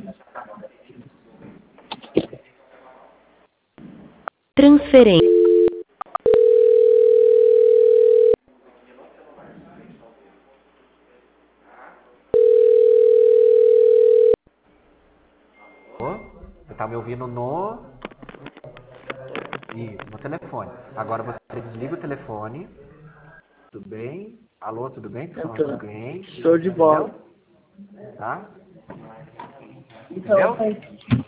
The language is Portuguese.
Transferência. Você tá me ouvindo no telefone. Agora você desliga o telefone. Tudo bem? Alô, tudo bem? Tô falando com alguém. Show de bola. Entendeu? Tá? Então, Entendeu?